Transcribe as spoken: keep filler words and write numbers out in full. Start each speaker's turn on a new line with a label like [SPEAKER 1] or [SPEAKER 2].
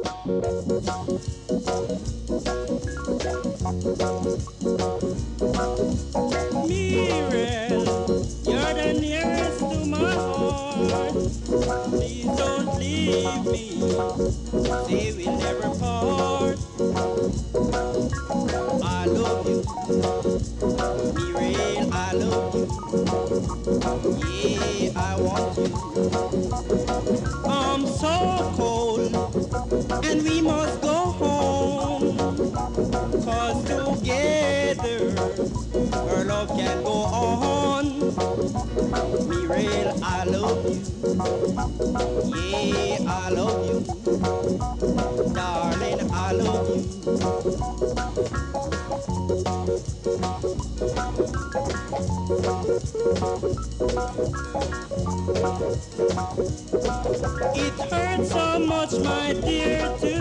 [SPEAKER 1] Mirel, you're the nearest to my heart. Please don't leave me. Say we'll never part. I love you, Mirel, I love you. Yeah, I want you. I'm so cold, and we must go home. Cause together, our love can go on. Mirel, I love you. Yeah, I love you. Darling, I love you. It hurts so much, my dear, to